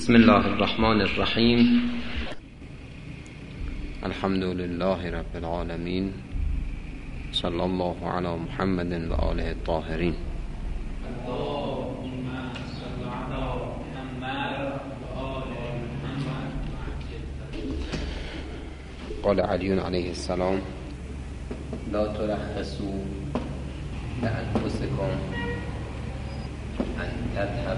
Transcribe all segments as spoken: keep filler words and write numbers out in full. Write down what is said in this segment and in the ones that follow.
بسم الله الرحمن الرحیم. الحمد لله رب العالمین، صلی الله علی محمد و آله الطاهرین. قال علی علیه السلام: لا ترخصوا لأنفسكم ان تذهب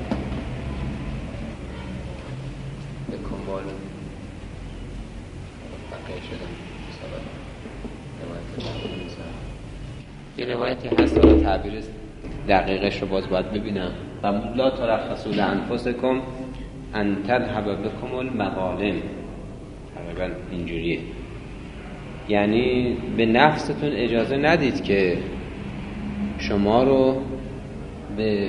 بكم بال بقیه شدن یه روایتی هست، حالا تعبیر دقیقش رو باز باید ببینم. و لا ترخصوا لأنفسكم ان تذهب بكم المظالم، تقریبا اینجوریه، یعنی به نفستون اجازه ندید که شما رو به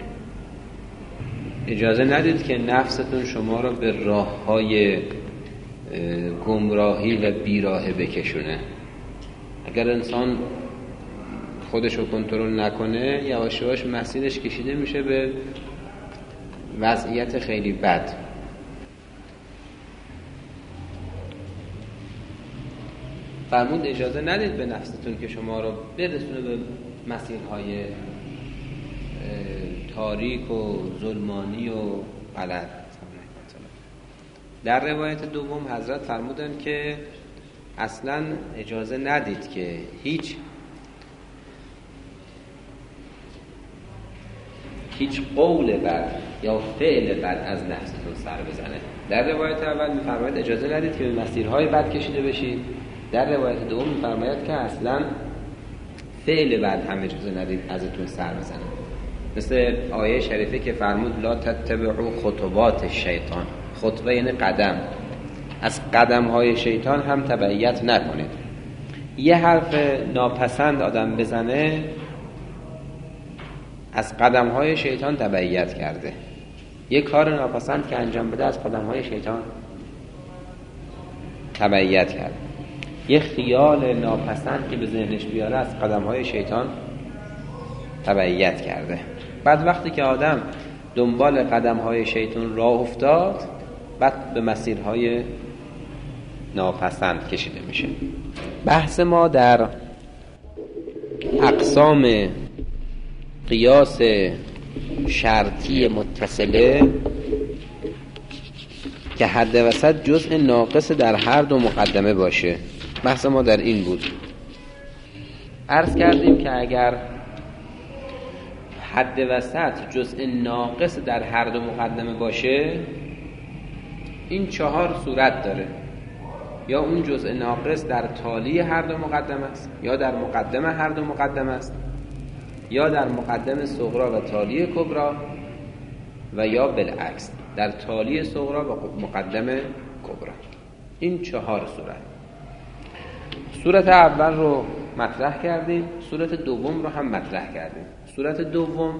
اجازه ندید که نفستون شما رو به راه‌های گمراهی و بیراهه بکشونه. اگر انسان خودش رو کنترل نکنه، یواش یواش مسیرش کشیده میشه به وضعیت خیلی بد. فرمود اجازه ندید به نفستون که شما رو برسونه به مسیرهای تاریک و ظلمانی و غلط. در روایت دوم حضرت فرمودن که اصلا اجازه ندید که هیچ هیچ قول بد یا فعل بد از نفستون سر بزنه. در روایت اول می‌فرماید اجازه ندید که به مسیرهای بد کشیده بشید. در روایت دوم می‌فرماید که اصلا فعل بد هم اجازه ندید ازتون سر بزنه. مثل آیه شریفه که فرمود لا تتبعوا خطوات الشیطان. خطوه یعنی قدم، از قدم های شیطان هم تبعیت نکنید. یه حرف ناپسند آدم بزنه، از قدم های شیطان تبعیت کرده. یه کار ناپسند که انجام بده، از قدم های شیطان تبعیت کرده. یه خیال ناپسند که به ذهنش بیاره، از قدم های شیطان تبعیت کرده. بعد وقتی که آدم دنبال قدم های شیطان راه افتاد، بعد به مسیرهای ناپسند کشیده میشه. بحث ما در اقسام قیاس شرطی متصله که حد وسط جزء ناقص در هر دو مقدمه باشه. بحث ما در این بود. عرض کردیم که اگر حد وسط جزء ناقص در هر دو مقدمه باشه، این چهار صورت داره. یا اون جزء ناقص در تالی هر دو مقدمه است، یا در مقدمه هر دو مقدمه است، یا در مقدمه صغرا و تالی کبرا، و یا بالعکس در تالی صغرا و مقدمه کبرا. این چهار صورت. صورت اول رو مطرح کردیم، صورت دوم رو هم مطرح کردیم. صورت دوم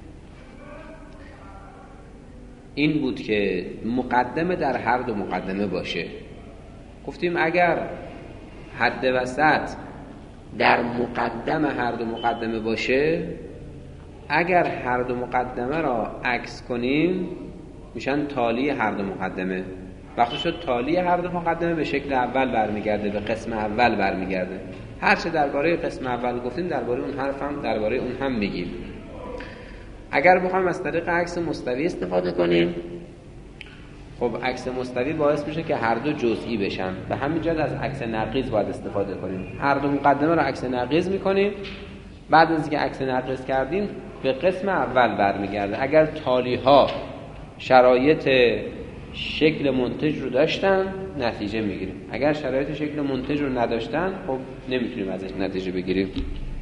این بود که مقدمه در هر دو مقدمه باشه. گفتیم اگر حد وسط در مقدمه هر دو مقدمه باشه، اگر هر دو مقدمه را عکس کنیم میشن تالی هر دو مقدمه. وقتی شد تالی هر دو مقدمه، به شکل اول برمیگرده، به قسم اول برمیگرده. هر چه درباره قسم اول گفتیم درباره اون حرف هم درباره اون هم میگیم. اگر بخوایم از طریق عکس مستوی استفاده کنیم، خب عکس مستوی باعث میشه که هر دو جزئی بشن. به همین جهت از عکس نقیض باید استفاده کنیم. هر دو مقدمه رو عکس نقیض میکنیم، بعد از اینکه عکس نقیض کردیم به قسم اول برمیگرده. اگر تالی ها شرایط شکل منتج رو داشتن، نتیجه میگیریم. اگر شرایط شکل منتج رو نداشتن، خب نمیتونیم ازش نتیجه بگیریم.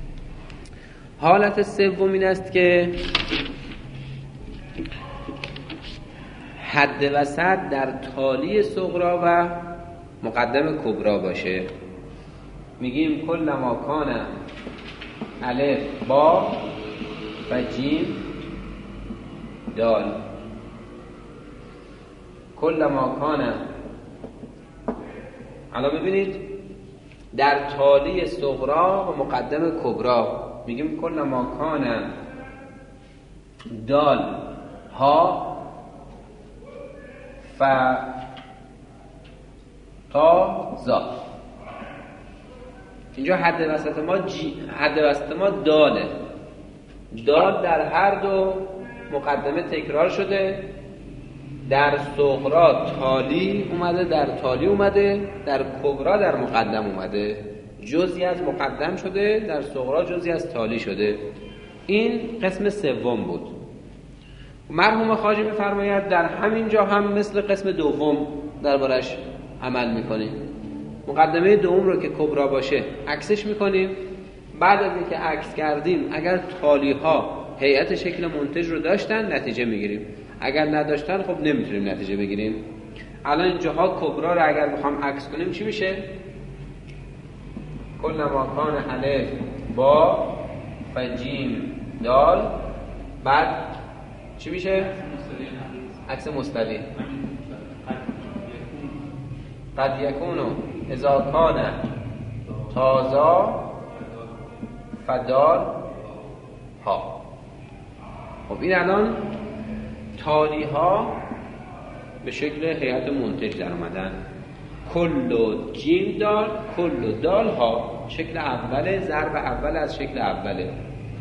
حالت سوم این است که حد وسط در تالی صغرا و مقدم کبرا باشه. میگیم کل ما کان الف با و جیم دال، کل ما کان. الان ببینید در تالی صغرا و مقدم کبرا میگیم کل ما کان دال ها ف تا زا. اینجا حد وسط ما جی... حد وسط ما داله. دال در هر دو مقدمه تکرار شده. در صغرا تالی اومده، در تالی اومده، در کبرا در مقدم اومده. جزئی از مقدم شده، در صغرا جزئی از تالی شده. این قسم سوم بود. مرحوم خواجه می‌فرماید در همین جا هم مثل قسم دوم دربارش عمل می‌کنیم. مقدمه دوم رو که کبرا باشه عکسش می‌کنیم. بعد از اینکه عکس کردیم اگر تالی‌ها هیئت شکل منتج رو داشتن نتیجه می‌گیریم، اگر نداشتن خب نمی‌تونیم نتیجه بگیریم. الان اینجاها کبرا رو اگر بخوام عکس کنیم چی میشه؟ کل ما کان الف با فجیم دال، بعد چی میشه؟ عکس مستوی. قد یکونو اذا کان تازا فدال ها. خب این الان تالی ها به شکل هیئت منتج در اومدن. کل و جیم دال، کل و دال ها. شکل اوله، ضرب اول از شکل اوله.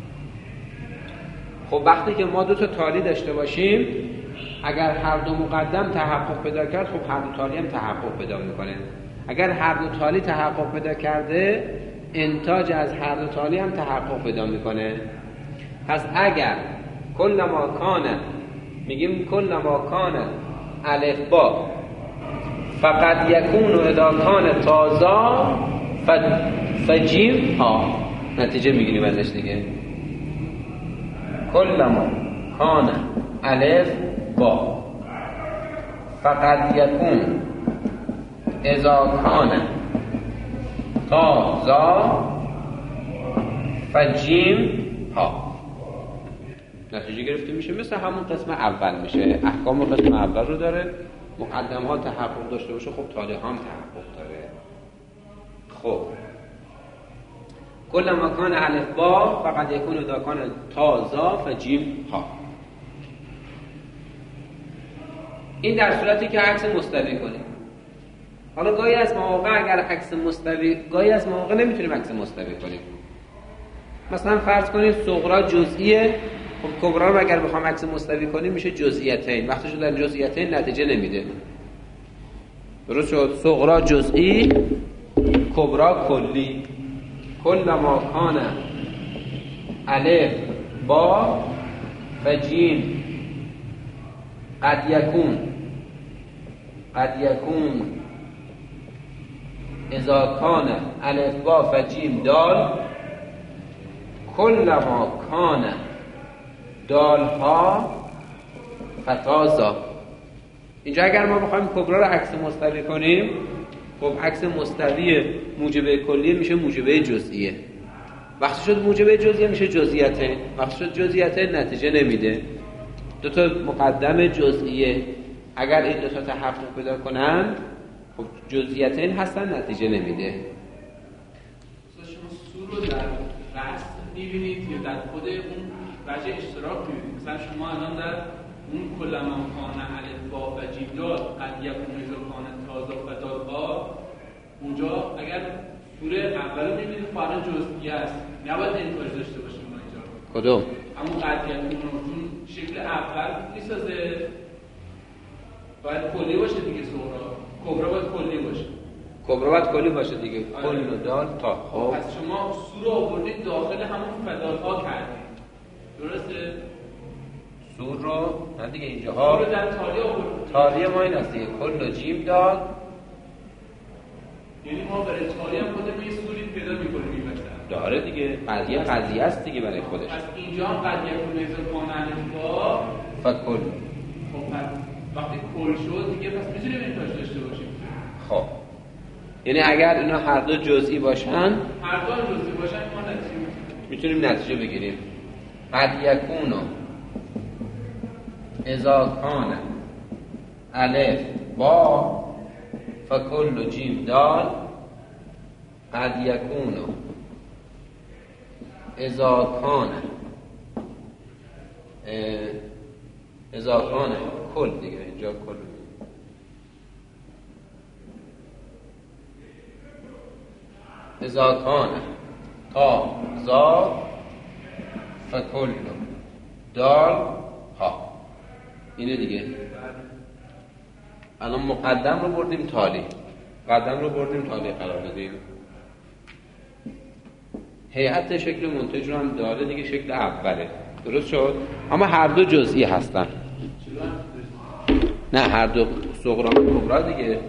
خب وقتی که ما دو تا تالی داشته باشیم، اگر هر دو مقدم تحقق پیدا کرد خب هر دو تالی هم تحقق پیدا میکنه. اگر هر دو تالی تحقق پیدا کرده انتاج از هر دو تالی هم تحقق پیدا میکنه. پس اگر کل ما کان، میگیم کل ما کان الف با فقط یکون و اذا کان تازا فجیم ها، نتیجه میگیریم ازش دیگه. کل ما کان الف با فقط یکون اذا کان تازا فجیم ها، نتیجه گرفته میشه. مثل همون قسم اول میشه. احکام قسم اول رو داره. مقدم ها تحقق داشته باشه خب تالی ها هم تحقق داره. خب کل ما کان الف با فقط یکون اذا کان تازا فجیم ها. این در صورتی که عکس مستوی کنیم. حالا گاهی از مواقع اگر عکس مستوی، گاهی از مواقع نمیتونیم عکس مستوی کنیم. مثلا فرض کنید صغرا جزئیه، خب کبرا رو اگر بخوام عکس مستوی کنیم میشه جزئیتین. وقتی شد در جزئیتین نتیجه نمیده. درست شد؟ صغرا جزئی، کبرا کلی. کل ما کان الف با فجیم قد یکون قد یکون اذا کان الف با فجیم دال، کل ما کان دال ها فتازا. اینجا اگر ما بخوایم کبرا رو عکس مستوی کنیم، خب عکس مستوی موجبه کلیه میشه موجبه جزئیه. وقتی شد موجبه جزئیه میشه جزئیته. وقتی شد جزئیته نتیجه نمیده. دو تا مقدم جزئیه اگر این دو تا تحقق پیدا کنن خب جزئیتین هستن، نتیجه نمیده. شما سور رو در رسم میبینید یا در خود اون وجه اشتراک میبینید؟ مثلا شما الان در اون کلما کان الف با و جیم دال قد یکون اذا کان تازا فدال ها، اونجا اگر سوره اول رو میبینید فعلا جزئیه است، نباید انتاج داشته باشیم اینجا. کدوم؟ همون قد یکون رو شکل اول میسازه، باید کلی باشه دیگه. صغرا کبرا باید کلی باشه. کبرا باید کلی باشه دیگه. کل و دال تا. خب پس شما سور آوردید داخل همون فدال ها کردید، درسته؟ سور رو نه دیگه اینجاها سور رو در تالی آوردید. تالی ما این است دیگه. کل و جیم دال، یعنی ما برای تالی هم خودمون یه سوری پیدا می‌کنیم این وسط. داره دیگه. قضیه قضیه است دیگه برای خودش. پس اینجا هم قد یکون اذا کان الف با فکل. خب پس وقتی کل شد دیگه پس میتونیم انتاج داشته باشیم. خب یعنی اگر اینا هر دو جزئی باشن، هر دو جزئی باشن ما نتیجه میتونیم نتیجه بگیریم. قد یکون اذا کان الف با فکل و جیم دال، قد یکون اذا کان اذا کان کل دیگه. اینجا کل اذا کان تا زا فکل دال ها. اینه دیگه. الان مقدم رو بردیم تالی، مقدم رو بردیم تالی قرار دادیم. هیئت شکل منتج رو هم داره دیگه، شکل اوله، درست شد؟ اما هر دو جزئی هستن. نه هر دو صغرا و کبرا دیگه. اگه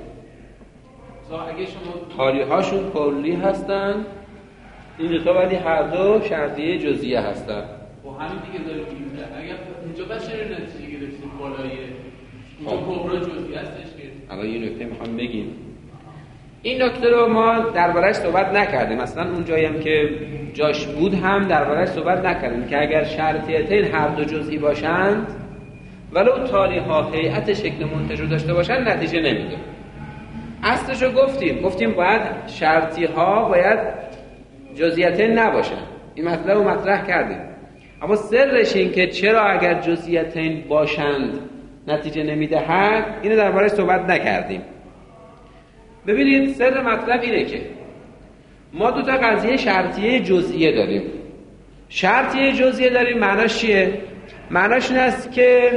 شما تالی هاشون کلی هستن، این دو تا ولی هر دو شرطیه جزئیه هستن. با همین دیگه داره میگه اگر اینجا بشه نتیجه گرفتیم بالاییه، اینجا کبرا جزئی هستش که الان یه نکته میخوام بگیم. این نکته رو ما درباره‌اش صحبت نکردیم، مثلا اون جایی هم که جاش بود هم درباره‌اش صحبت نکردیم که اگر شرطیتین هر دو جزئی باشند ولو تالی ها هیئت شکل منتج رو داشته باشند نتیجه نمیده. اصلش رو گفتیم گفتیم باید شرطی ها باید جزئیتین نباشن، این مطلب رو مطرح کردیم. اما سرش این که چرا اگر جزئیتین باشند نتیجه نمیدهد اینو درباره‌اش صحبت نکردیم. ببینید سر مطلب اینه که ما دو تا قضیه شرطیه جزئیه داریم. شرطیه جزئیه داریم معناش چیه؟ معناش این است که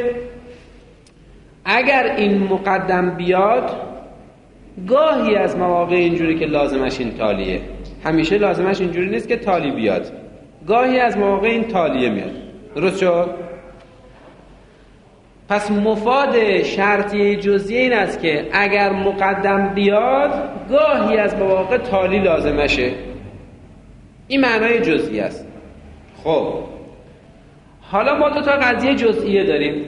اگر این مقدم بیاد گاهی از مواقع اینجوری که لازمش این تالیه، همیشه لازمش اینجوری نیست که تالی بیاد، گاهی از مواقع این تالیه میاد، درست شد؟ پس مفاد شرطی جزئی این است که اگر مقدم بیاد گاهی از مواقع تالی لازمشه. این معنای جزئی است. خب حالا ما دو تا قضیه جزئیه داریم.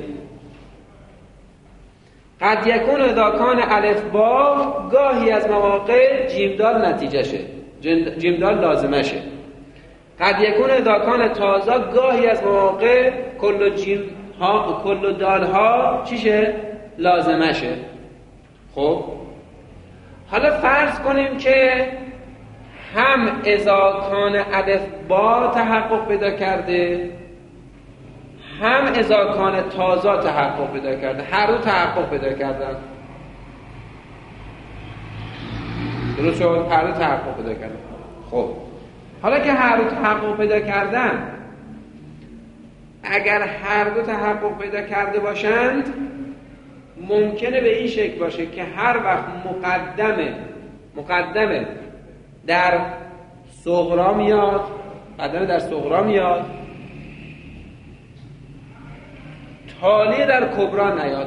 قد یکون اذا کان الف با گاهی از مواقع جیم دال نتیجه شه، جیم دال لازمه شه. قد یکون اذا کان تازا گاهی از مواقع کل جیم ها و کل دال ها چیشه؟ لازمه شه. خب حالا فرض کنیم که هم اذا کان الف با تحقق پیدا کرده هم اذا کان تازا تحقق پیدا کرده، هر دو تحقق پیدا کردن، درست شد؟ هر دو تحقق پیدا کردن. خب حالا که هر دو تحقق پیدا کردن، اگر هر دو تحقق پیدا کرده باشند ممکنه به این شکل باشه که هر وقت مقدمه مقدمه در صغرا میاد، مقدمه در صغرا میاد، تالی در کبرا نیاد.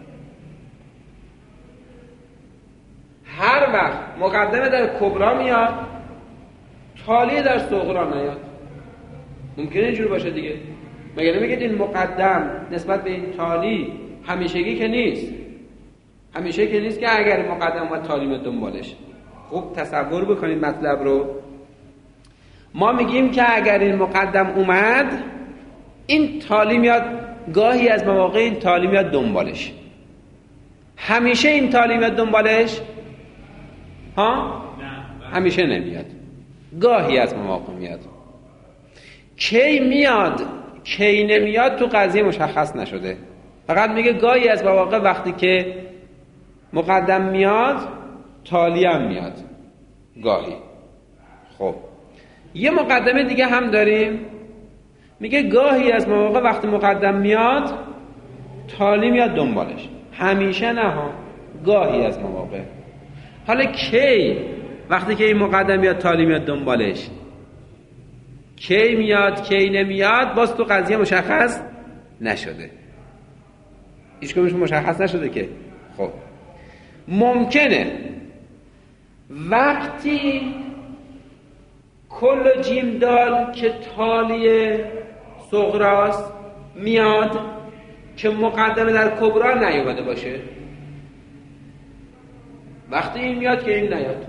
هر وقت مقدمه در کبرا میاد تالی در صغرا نیاد. ممکنه اینجور باشه دیگه. مگه نمیگید این مقدم نسبت به این تالی همیشگی که نیست؟ همیشه که نیست که اگر مقدم و تالی میاد دنبالش. خوب تصور بکنید مطلب رو. ما میگیم که اگر این مقدم اومد این تالی میاد، گاهی از مواقع این تالی میاد دنبالش. همیشه این تالی میاد دنبالش؟ ها؟ همیشه نمیاد، گاهی از مواقع میاد. کی میاد کی نمیاد تو قضیه مشخص نشده، فقط میگه گاهی از مواقع وقتی که مقدم میاد تالی هم میاد گاهی. خب یه مقدمه دیگه هم داریم، میگه گاهی از مواقع وقتی مقدم میاد تالی میاد دنبالش، همیشه نه ها، گاهی از مواقع. حالا کی وقتی که این مقدم میاد تالی میاد دنبالش، کی میاد کی نمیاد باز تو قضیه مشخص نشده، هیچ کدومش مشخص نشده که. خب ممکنه وقتی کل جیم دال که تالی صغراست میاد که مقدمه در کبرا نیومده باشه، وقتی این میاد که این نیاد،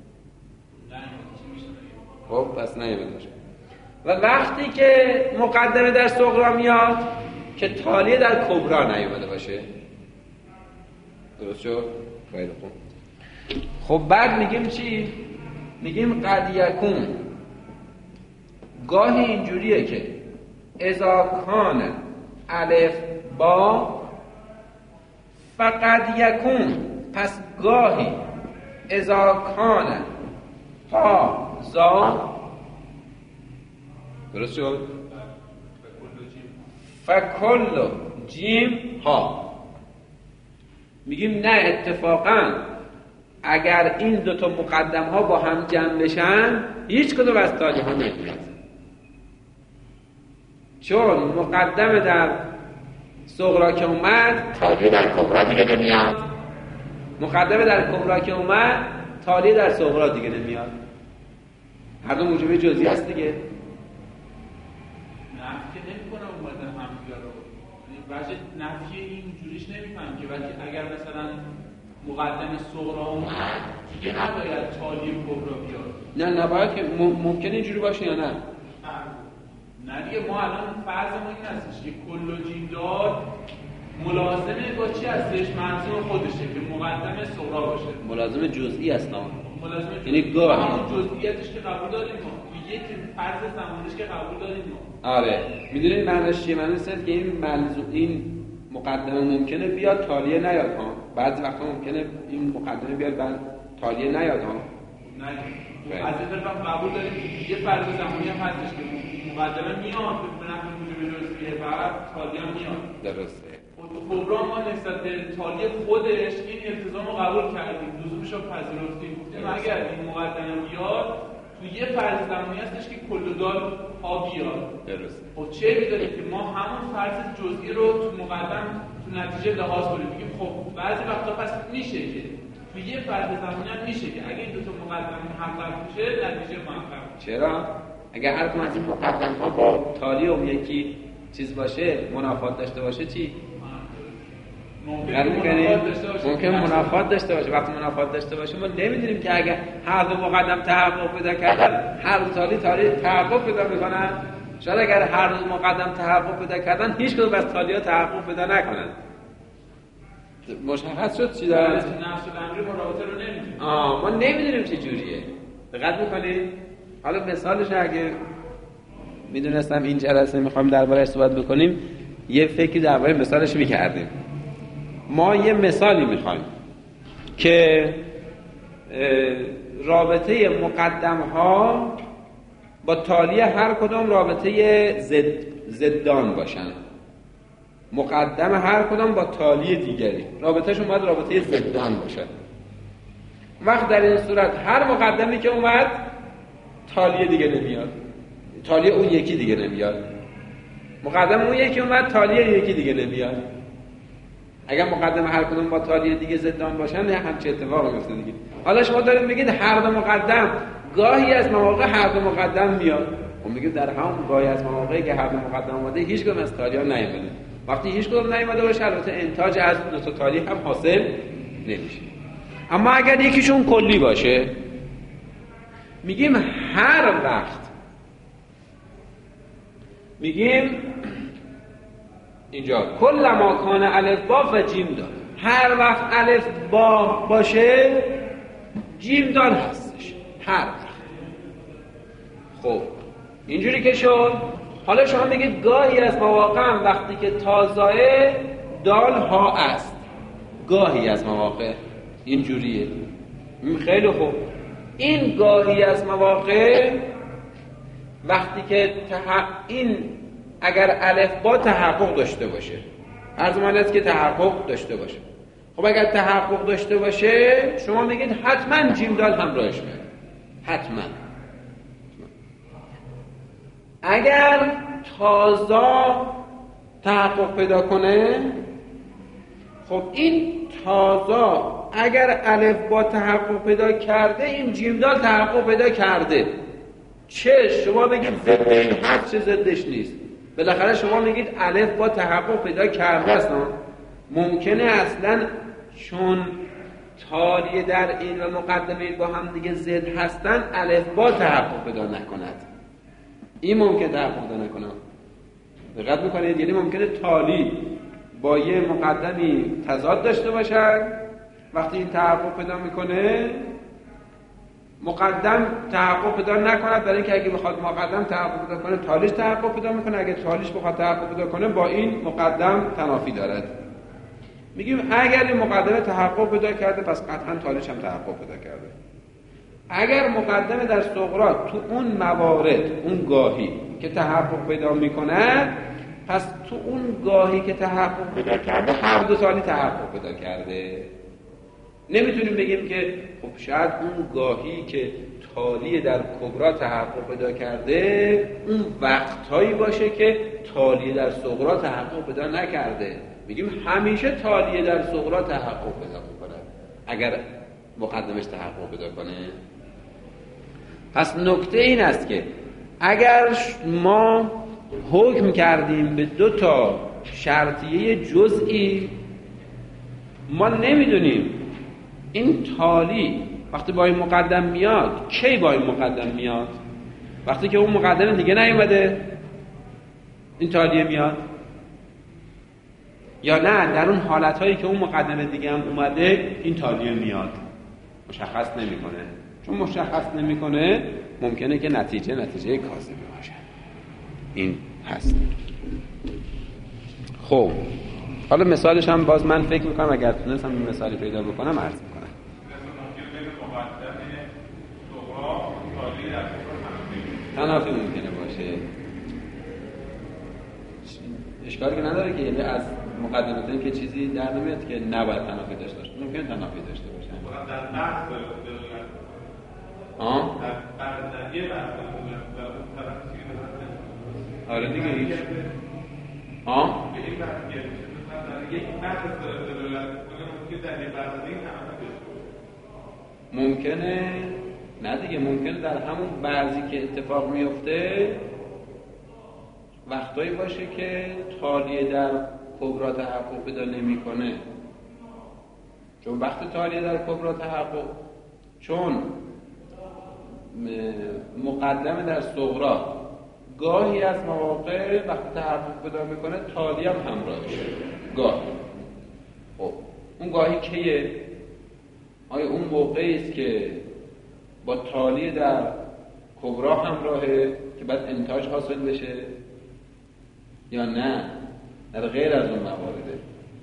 خب پس نیومده باشه. و وقتی که مقدمه در صغرا میاد که تالی در کبرا نیومده باشه، درست شد؟ خیلی خوب. خب بعد میگیم چی؟ میگیم قد یکون، گاهی اینجوریه که اذا کان الف با فقد یکون، پس گاهی اذا کان ها زا درست شد؟ فکل جیم ها. میگیم نه، اتفاقا اگر این دو تا مقدم ها با هم جمع بشن هیچ کدوم از تالی ها نمیاد، چون مقدم در صغرا که اومد تالی در کبرا دیگه نمیاد، مقدم در کبرا که اومد تالی در صغرا دیگه نمیاد. هر دو موجب جزئی هست دیگه. نه که نمی‌کنه اومدن همدیگه رو، وجه نفی اینجوریش نمی‌فهم که وقتی اگر مثلا مقدم صغرا اومد دیگه نباید تالی کبرا بیاد. نه نباید که ممکنه اینجوری باشه یا نه؟ نه دیگه، ما الان فرض ما این هستش که کل و جیم دار ملازمه با چی هستش؟ منظور خودشه که مقدم صغرا باشه، ملازم جزئی است. نه ملازم یعنی گاه همون جزئیاتش که قبول داریم ما، یک فرض زمانش که قبول داریم ما. آره میدونید معنیش چیه؟ معنیش اینه که این ملزوم این مقدمه ممکنه بیاد تالیه نیاد ها. بعضی وقتا ممکنه این مقدمه بیاد بعد تالیه نیاد ها. نه از این طرف قبول داریم که یه فرض زمانی هم هستش که مقدمه میاد به نحو موجب جزئیه بعد تالیه هم میاد. درسته. تو کبرا ما نسبت به تالیه خودش این التزام رو قبول کردیم، لزومش رو پذیرفتیم، گفتیم اگر این مقدمه بیاد تو یه فرض زمانی هستش که کل دال ها بیاد. درسته. خب چه می‌دونیم که ما همون فرض جزئی رو تو مقدم تو نتیجه لحاظ کنیم، بگیم خب بعضی وقتا پس میشه که تو یه فرض زمانی هم میشه که اگه این دو تا مقدم محقق بشه نتیجه محقق. چرا؟ اگر هر کدوم از این مقدم ها با تالی اون یکی چیز باشه، منافات داشته باشه چی؟ ممکن منافات داشته باشه. وقتی منافات داشته باشه ما نمیدونیم که اگر هر دو مقدم تحقق پیدا کردن هر دو تالی تالی تحقق پیدا میکنن. شاید اگر هر دو مقدم تحقق پیدا کردن هیچ کدوم از تالی‌ها تحقق پیدا نکنن. مشخص شد چی داره؟ نفس الامری مرابطه رو نمیدونیم. آه ما نمیدونیم چه جوریه. دقت میکنید؟ حالا مثالش اگه میدونستم این جلسه میخوایم درباره‌اش صحبت بکنیم یه فکری درباره مثالش میکردیم. ما یه مثالی میخوایم که رابطه مقدم ها با تالی هر کدام رابطه زد زدان باشن. مقدم هر کدام با تالی دیگری رابطهشون باید رابطه زدان باشه. وقت در این صورت هر مقدمی که اومد تالی دیگه نمیاد، تالی اون یکی دیگه نمیاد. مقدم اون یکی اومد تالی یکی دیگه نمیاد. اگر مقدم هر کدوم با تالی دیگه زدان باشن نه همچه اتفاقی میفته دیگه. حالا شما دارید میگید هر دو مقدم گاهی از مواقع هر دو مقدم میاد. اون میگه در همون گاهی از مواقعی که هر دو مقدم اومده هیچ کدوم از تالی‌ها نیومده. وقتی هیچ کدوم نیومده باشه البته انتاج از دو تا تالی هم حاصل نمیشه. اما اگر یکیشون کلی باشه میگیم هر وقت میگیم اینجا کل ما کان الف با و جیم دال، هر وقت الف با باشه جیم دال هستش. هر وقت. خب اینجوری که شد. حالا شما میگید گاهی از مواقع وقتی که تازه دال ها است، گاهی از مواقع اینجوریه. خیلی خوب. این گاهی از مواقع وقتی که تح... این اگر الف با تحقق داشته باشه، عرض من است که تحقق داشته باشه. خب اگر تحقق داشته باشه شما میگید حتما جیم دال همراهش میاد. حتما. اگر تازه تحقق پیدا کنه، خب این تازه اگر الف با تحقق پیدا کرده این جیم دال تحقق پیدا کرده. چه شما بگید ضدش هست چه ضدش نیست. بالاخره شما میگید الف با تحقق پیدا کرده است. ممکنه اصلا چون تالی در این و مقدمه با هم دیگه ضد هستن الف با تحقق پیدا نکند. این ممکن تحقق پیدا نکنه. دقت میکنید؟ یعنی ممکنه تالی با یه مقدمی تضاد داشته باشن. وقتی این تحقق پیدا میکنه مقدم تحقق پیدا نکند، برای اینکه اگه بخواد مقدم تحقق پیدا کنه تالیش تحقق پیدا میکنه. اگه تالیش بخواد تحقق پیدا کنه با این مقدم تنافی دارد. میگیم اگر این مقدمه تحقق پیدا کرده پس قطعا تالیش هم تحقق پیدا کرده. اگر مقدمه در صغرا تو اون موارد، اون گاهی که تحقق پیدا میکند، پس تو اون گاهی که تحقق پیدا کرده هر دو تالی تحقق پیدا کرده. نمیتونیم بگیم که خب شاید اون گاهی که تالی در کبرا تحقق پیدا کرده اون وقتهایی باشه که تالی در صغرا تحقق پیدا نکرده. میگیم همیشه تالی در صغرا تحقق پیدا میکنه اگر مقدمش تحقق پیدا کنه. پس نکته این است که اگر ما حکم کردیم به دو تا شرطیه جزئی، ما نمیدونیم این تالی وقتی با این مقدم میاد کی با این مقدم میاد. وقتی که اون مقدم دیگه نیومده این تالیه میاد، یا نه در اون حالتهایی که اون مقدم دیگه هم اومده این تالیه میاد. مشخص نمیکنه. چون مشخص نمیکنه ممکنه که نتیجه نتیجه کاذبه باشه. این هست. خب حالا مثالش هم باز من فکر میکنم اگر تونستم این مثالی پیدا بکنم عرض میکنم. تنافی ممکنه باشه، اشکالی که نداره که یعنی از مقدمات این که چیزی در نمیاد که نباید تنافی داشته باشه، ممکنه تنافی داشته باشه. در بحث آه؟ در یه بحث آره دیگه هیچ آه؟ به این بحث که یک بحث دلالت کنه که در یه بحث این تنافی ممکنه نه دیگه، ممکنه در همون بعضی که اتفاق میفته وقتایی باشه که تالیه در کبرا تحقق پیدا نمیکنه. چون وقت تالیه در کبرا تحقق، چون مقدمه در صغرا گاهی از مواقع وقت تحقق پیدا میکنه تالیه هم همراهشه گاهی. خب اون گاهی کیه؟ آیا اون موقعی است که با تالیه در کبرا همراهه که بعد انتاج حاصل بشه، یا نه در غیر از اون موارده؟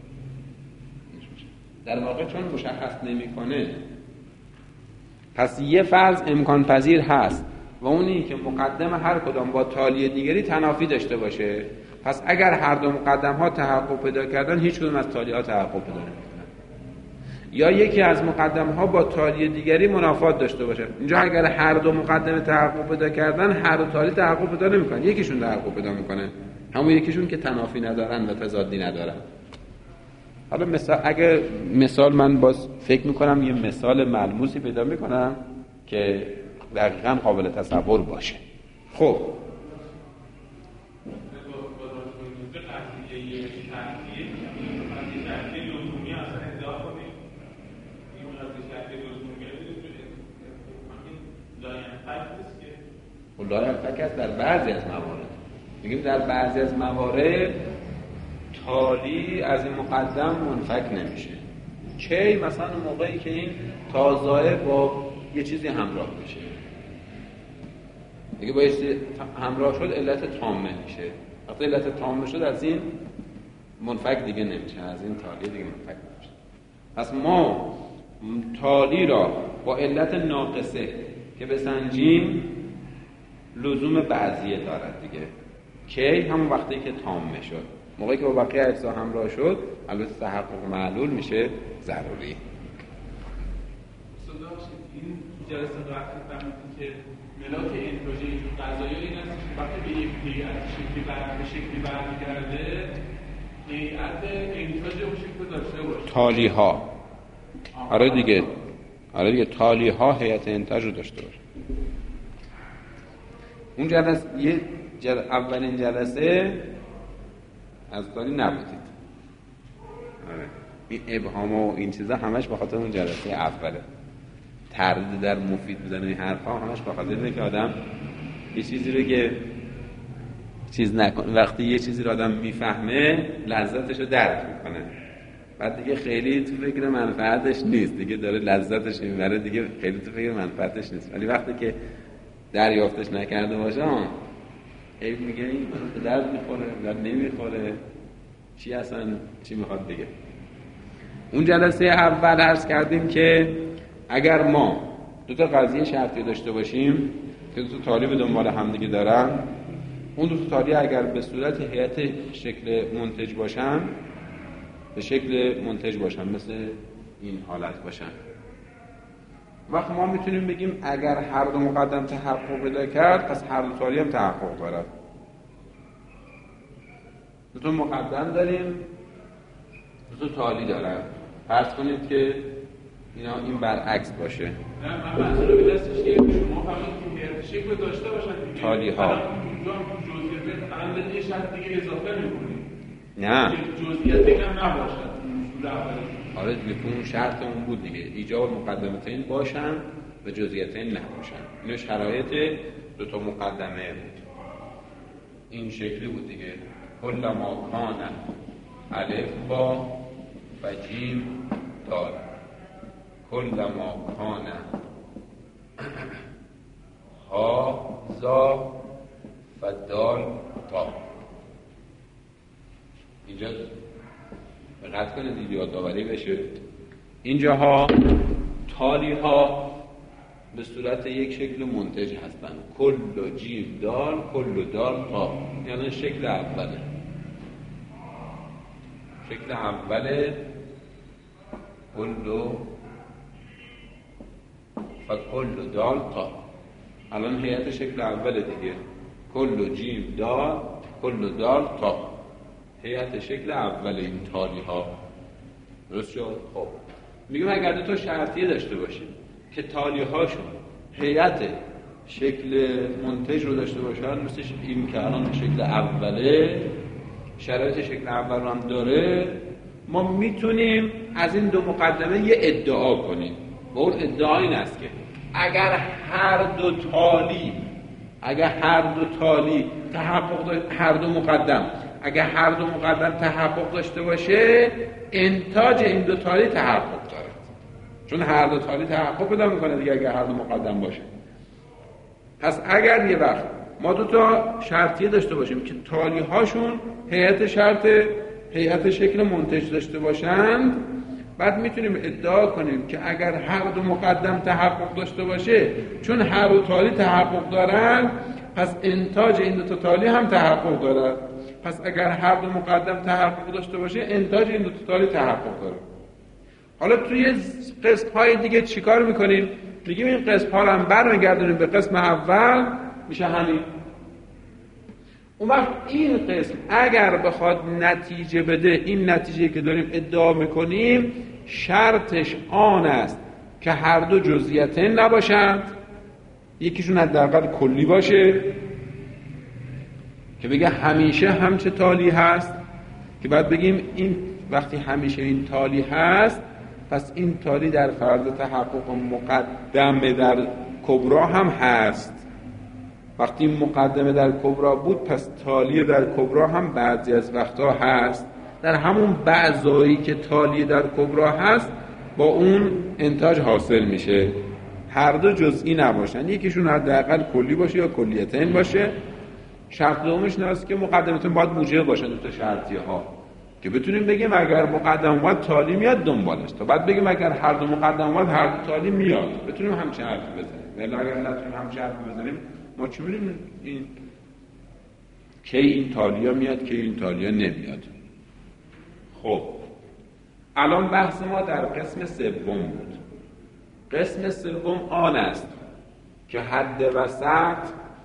در واقع چون مشخص نمیکنه، پس یه فرض امکان پذیر هست و اونی که مقدم هر کدام با تالیه دیگری تنافی داشته باشه. پس اگر هر دو مقدم ها تحقق پیدا کردن هیچ کدوم از تالیه ها تحقق پیدا نمیکنن، یا یکی از مقدم ها با تالیه دیگری منافات داشته باشه. اینجا اگر هر دو مقدمه تحقق پیدا کردن هر دو تالیه تحقق پیدا نمیکنن، یکیشون تحقق پیدا میکنه، همون یکیشون که تنافی ندارن و تضادی ندارن. حالا مثال اگه مثال من باز فکر میکنم یه مثال ملموسی پیدا میکنم که دقیقاً قابل تصور باشه. خب لای الفک است در بعضی از موارد. میگیم در بعضی از موارد تالی از این مقدم منفک نمیشه. کی؟ مثلا موقعی که این تازه با یه چیزی همراه بشه. دیگه با یه چیزی همراه شد علت تامه میشه. وقتی علت تامه شد از این منفک دیگه نمیشه، از این تالی دیگه منفک نمیشه. پس ما تالی را با علت ناقصه که بسنجیم لزوم بعضیه دارد دیگه. کی؟ همون وقتی که تامه شد. موقعی که با بقیه اجزا همراه شد البته تحقق معلول میشه ضروری. این جلسه وقتی فهمیدیم که ملاک انتاجی غذایی این است که وقتی به یک هیئت شکلی بر به شکلی برمیگرده هیئت انتاج اون شکل داشته باشه. تالی ها آره دیگه آره دیگه تالی ها هیئت انتاج رو داشته باشه. اون جلسه یه جل... اولین جلسه از تالی نبودید. آره. این ابهام و این چیزا همش به خاطر اون جلسه اوله. تردید در مفید بودن این حرفا همش به خاطر اینه که آدم یه چیزی رو که چیز نکنه، وقتی یه چیزی رو آدم میفهمه لذتش رو درک میکنه، بعد دیگه خیلی تو فکر منفعتش نیست، دیگه داره لذتش میبره، دیگه خیلی تو فکر منفعتش نیست. ولی وقتی که دریافتش نکرده باشه ای میگه این به درد میخوره، درد نمیخوره، چی اصلا چی میخواد بگه. اون جلسه اول عرض کردیم که اگر ما دو تا قضیه شرطی داشته باشیم که دو تا تالی به دنبال هم دیگه دارن، اون دو تا تالی اگر به صورت هیئت شکل منتج باشن، به شکل منتج باشن، مثل این حالت باشن، وقت ما میتونیم بگیم اگر هر دو مقدم تحقق پیدا کرد پس هر دو تالی هم تحقق دارد. دو تا مقدم داریم، دو تا تالی دارن. فرض کنید که اینا این برعکس باشه. نه من منظور به دستش که شما فهمید که هیئت شکل داشته باشن تالی ها جزئیات فقط به یه شرط دیگه اضافه می‌کنید. نه جزئیات دیگه نباشد. آره دیگه اون شرط اون بود دیگه، ایجاب مقدمتین باشن و جزئیتین نباشن. اینو شرایط دو تا مقدمه بود، این شکلی بود دیگه. کل ما کان الف با و جیم دال، کل ما کان ها زا و دال تا. اینجا دقت کنید دیگه یادآوری بشه، اینجاها تالی ها به صورت یک شکل منتج هستن، کل و جیم دال، کل و دال تا، یعنی شکل اوله. شکل اوله کل و و کل و دال تا. الان هیئت شکل اوله دیگه، کل و جیم دال، کل و دال تا، هیئت شکل اول این تالی ها. درست شد؟ خب میگم اگر دو تا شرطیه داشته باشیم که تالی هاشون هیئت شکل منتج رو داشته باشن، مثل این که الان شکل اوله شرایط شکل اول رو هم داره، ما میتونیم از این دو مقدمه یه ادعا کنیم. و اون ادعا این است که اگر هر دو تالی اگر هر دو تالی تحقق هر دو مقدم اگر هر دو مقدم تحقق داشته باشه، انتاج این دو تالی تحقق داره، چون هر دو تالی تحقق پیدا میکنه دیگه اگر هر دو مقدم باشه. پس اگر یه وقت ما دو تا شرطیه داشته باشیم که تالی هاشون هیئت شرط هیئت شکل منتج داشته باشند، بعد میتونیم ادعا کنیم که اگر هر دو مقدم تحقق داشته باشه، چون هر دو تالی تحقق دارن پس انتاج این دو تا تالی هم تحقق دارد. پس اگر هر دو مقدم تحقق داشته باشه، انتاج این دو تا تالی تحقق داره. حالا توی قسم های دیگه چیکار میکنیم؟ میگیم این قسم ها رو هم برمیگردونیم به قسم اول، میشه همین. اون وقت این قسم اگر بخواد نتیجه بده، این نتیجه که داریم ادعا میکنیم شرطش آن است که هر دو جزئیتین نباشند، یکیشون حداقل کلی باشه که بگه همیشه همچه تالی هست، که بعد بگیم این وقتی همیشه این تالی هست پس این تالی در فرض تحقق مقدمه در کبرا هم هست. وقتی مقدمه در کبرا بود پس تالی در کبرا هم بعضی از وقتا هست. در همون بعضایی که تالی در کبرا هست با اون انتاج حاصل میشه. هر دو جزئی نباشن، یکیشون حداقل کلی باشه یا کلیتین باشه. شرط دومش این است که مقدمتون باید موجب باشن، دو تا شرطیه ها، که بتونیم بگیم اگر مقدم اومد تالی میاد دنبالش، تا بعد بگیم اگر هر دو مقدم اومد هر دو تالی میاد، بتونیم همچین حرفی بزنیم. ولی اگر نتونیم همچین حرفی بزنیم ما چی می‌بینیم؟ این کی این تالیا میاد که این تالیا نمیاد. خب الان بحث ما در قسم سوم بود. قسم سوم آن است که حد وسط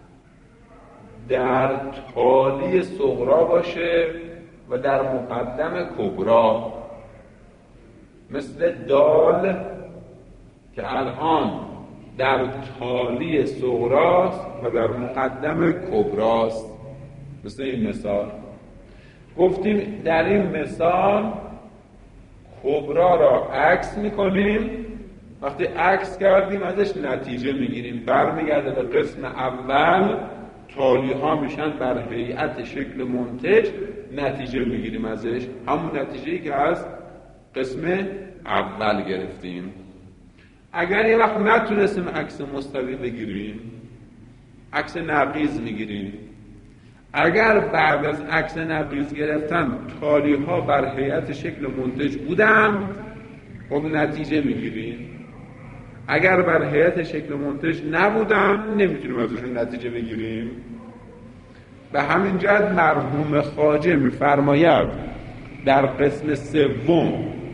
در تالی صغرا باشه و در مقدم کبرا، مثل دال که الان در تالی صغراست و در مقدم کبراست. مثل این مثال گفتیم در این مثال کبرا را عکس میکنیم، وقتی عکس کردیم ازش نتیجه میگیریم، برمیگرده به قسم اول، تالی ها میشن بر هیئت شکل منتج، نتیجه میگیریم ازش، همون نتیجه‌ای که از قسم اول گرفتیم. اگر یه وقت نتونستیم عکس مستوی بگیریم، عکس نقیض میگیریم. اگر بعد از عکس نقیض گرفتن تالی ها بر هیئت شکل منتج بودن، خب نتیجه میگیریم. اگر بر هیئت شکل منتج نبودن نمیتونیم ازشون نتیجه بگیریم. به همین جهت مرحوم خواجه میفرماید در قسم سوم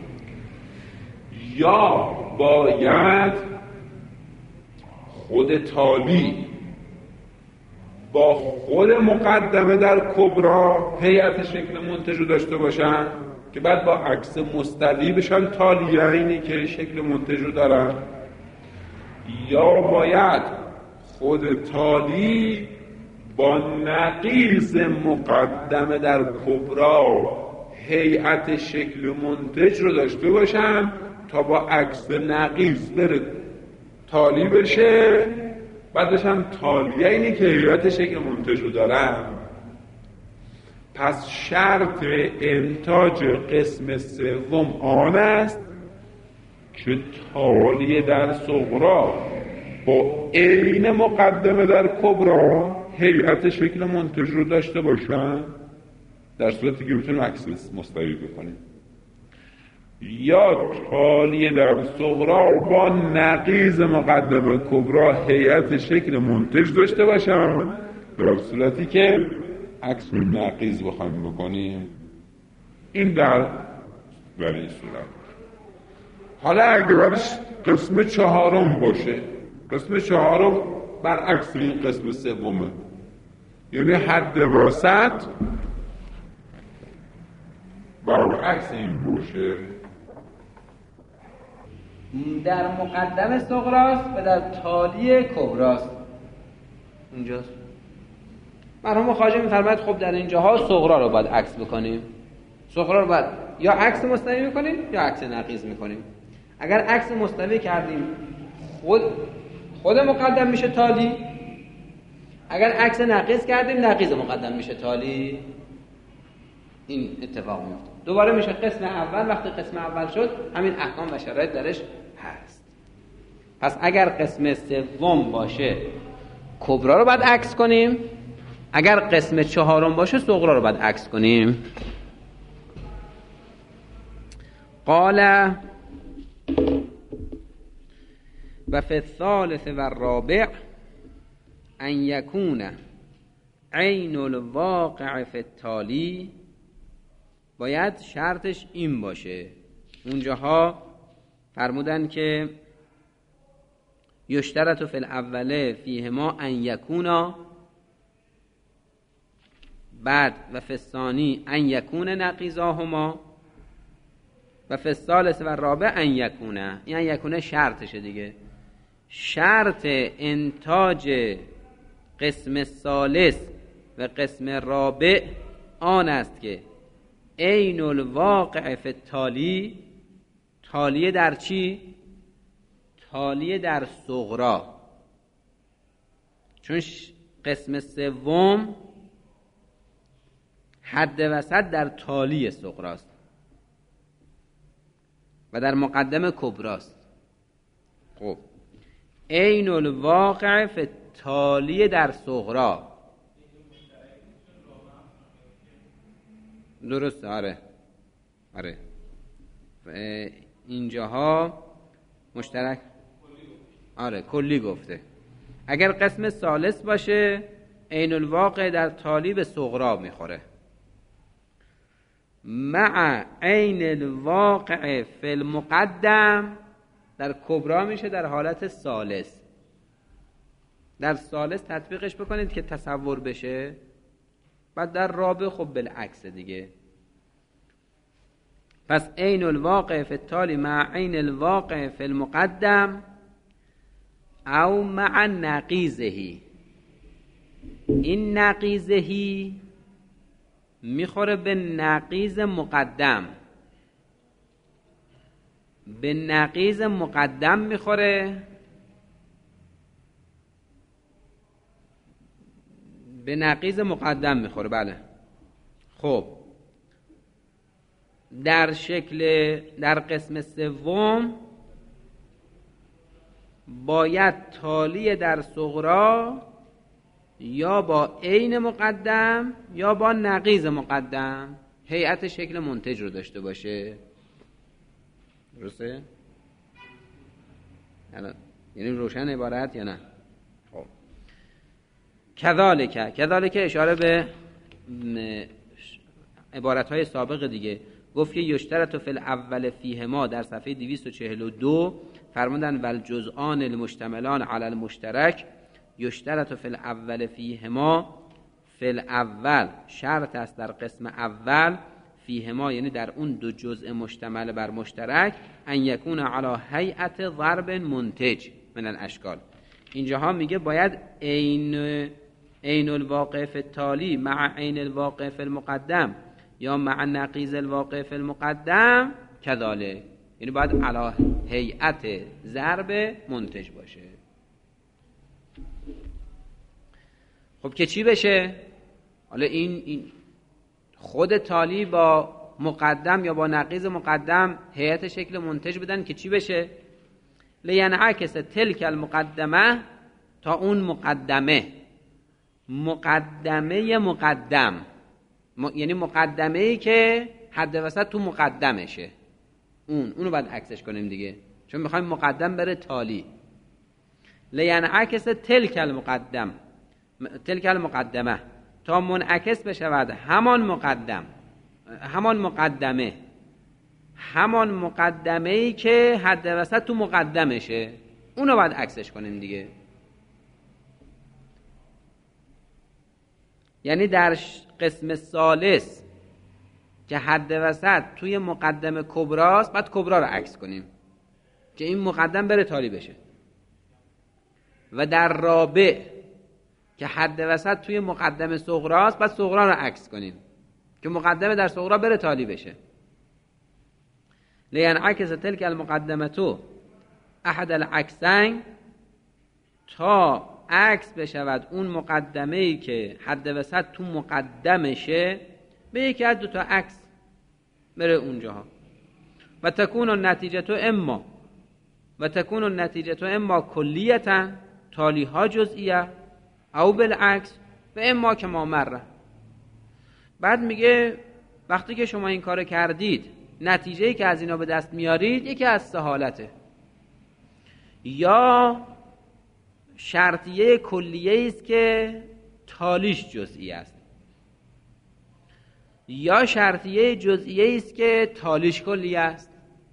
یا باید خود تالی با خود مقدمه در کبرا هیئت شکل منتج رو داشته باشن که بعد با عکس مستوی بشن تالیینی که شکل منتج رو دارن، یا باید خود تالی با نقیض مقدمه در کبرا هیئت شکل منتج رو داشته باشن تا با عکس نقیض بره تالی بشه، بعدش هم تالیینی که هیئت شکل منتج رو دارن. پس شرط انتاج قسم سوم آن است که تالی در صغرا با عین مقدمه در کبرا هیئت شکل منتج رو داشته باشن، در صورتی که بتونیم عکس مستوی بکنیم، یا تالی در صغرا با نقیض مقدمه کبرا هیئت شکل منتج داشته باشن، در صورتی که عکس نقیض بخوایم بکنیم. این در در این صورت. حالا اگر قسم چهارم باشه، قسم چهارم برعکس این قسم سومه، یعنی حد وسط برعکس این باشه، در مقدم صغراست و در تالی کبراست. اینجاست مرحوم خواجه می‌فرماید خب در اینجاها صغرا رو باید عکس بکنیم، صغرا رو باید یا عکس مستوی می‌کنیم یا عکس نقیض می‌کنیم. اگر عکس مستوی کردیم خود خود مقدم میشه تالی، اگر عکس نقیض کردیم نقیض مقدم میشه تالی. این اتفاق میفته. دوباره میشه قسم اول. وقتی قسم اول شد همین احکام و شرایط درش هست. پس اگر قسم سوم باشه کبرا رو باید عکس کنیم، اگر قسم چهارم باشه صغرا رو باید عکس کنیم. قال و فی الثالث و الرابع ان یکون عین الواقع فی التالی، باید شرطش این باشه. اونجاها فرمودن که یشترط فی الاول فیهما ان یکونا، بعد و فی الثانی ان یکون نقیضاهما و فی الثالث و الرابع ان یکونه. این ان یکونه شرطشه دیگه. شرط انتاج قسم ثالث و قسم رابع آن است که عین الواقع فی التالی، تالیه در چی؟ تالیه در صغرا. چون قسم سوم حد وسط در تالی صغراست و در مقدم کبراست. خب عین الواقع فی التالی در صغرا، درسته؟ آره آره اینجاها مشترک، آره کلی گفته. اگر قسم ثالث باشه عین الواقع در تالی به صغرا میخوره، مع عین الواقع فی المقدم در کبرا میشه در حالت ثالث. در ثالث تطبیقش بکنید که تصور بشه، بعد در رابع خب بالعکس دیگه. پس عین الواقع فی التالی مع عین الواقع فی المقدم او مع نقیضه. این نقیضه میخوره به نقیض مقدم، به نقیض مقدم میخوره، به نقیض مقدم میخوره. بله خب در شکل در قسم سوم باید تالی در صغرا یا با عین مقدم یا با نقیض مقدم هیئت شکل منتج رو داشته باشه. درسته؟ یعنی روشن عبارت یا نه؟ خب کذالک، کذالک اشاره به عبارت‌های سابق دیگه. گفت که یشترط فی الاول فیهما در صفحه دویست و چهل و دو فرمودن والجزءان المشتملان علی المشترک یشترط فی الاول فیهما، فی الاول شرط است در قسم اول، فیهما یعنی در اون دو جزء مشتمل بر مشترک، ان یکون علی هیئت ضرب منتج من الاشکال. اینجاها میگه باید عین عین الواقع فی التالی مع عین الواقع فی المقدم یا مع نقیض الواقع فی المقدم کذالک، یعنی باید علی هیئت ضرب منتج باشه. خب که چی بشه؟ حالا این, این خود تالی با مقدم یا با نقیض مقدم هیئت شکل منتج بدن که چی بشه؟ لینعکس تلک المقدمه، تا اون مقدمه مقدمه مقدم م... یعنی مقدمه ای که حد وسط تو مقدمشه، اون اونو باید عکسش کنیم دیگه، چون میخوایم مقدم بره تالی. لینعکس تلک المقدم، تلک المقدمه، تا منعکس بشود همان مقدم، همان مقدمه همان مقدمه ای که حد وسط تو مقدمشه، اونو باید عکسش کنیم دیگه. یعنی در قسم ثالث که حد وسط توی مقدمه کبراست، باید کبرا رو عکس کنیم که این مقدم بره تالی بشه. و در رابع که حد وسط توی مقدمه صغراست، باید صغرا رو عکس کنیم که مقدمه در صغرا بره تالی بشه. لینعکس تلک المقدمه تو احد العکسین، تا عکس بشود اون مقدمه ای که حد وسط تو مقدمشه به یکی از دو تا عکس بره اونجاها. و تکون النتیجه تو اما و تکون النتیجه تو اما کلیتا تالی ها جزئیه او بالعکس و اما کما مره. بعد میگه وقتی که شما این کار کردید، نتیجه‌ای که از اینا به دست میارید یکی از سه حالته: یا شرطیه کلیه است که تالیش جزئی است، یا شرطیه جزئیه است که تالیش کلیه است،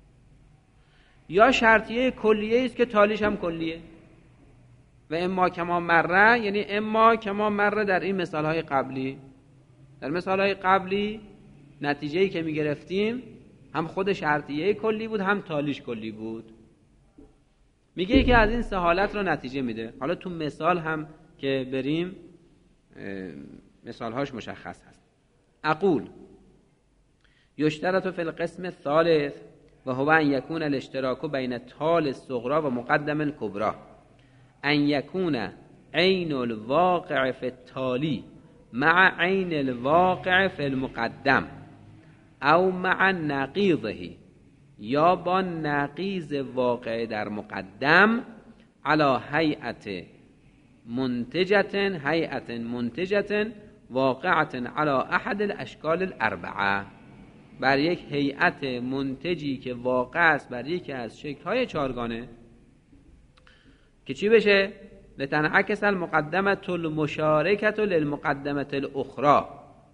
یا شرطیه کلیه است که تالیش هم کلیه. و اما کما مره، یعنی اما کما مره در این مثالهای قبلی. در مثالهای قبلی نتیجه‌ای که می گرفتیم هم خود شرطیه کلی بود، هم تالیش کلی بود. میگه که از این سه حالت رو نتیجه میده. حالا تو مثال هم که بریم مثالهاش مشخص هست. اقول یشترط فی القسم الثالث و هو ان یکون الاشتراک بین تال الصغرى و مقدم الکبرى، ان یکون عین الواقع فی التالی مع عین الواقع فی المقدم او مع نقیضه، یا با نقیض واقع در مقدم علی هیئت منتجت هیئت منتجت واقعت علی احد الاشکال الاربعه، بر یک هیئت منتجی که واقع است بر یکی از شکل‌های چهارگانه. که چی بشه؟ لتنعکس المقدمه المشارکه للمقدمه الاخرى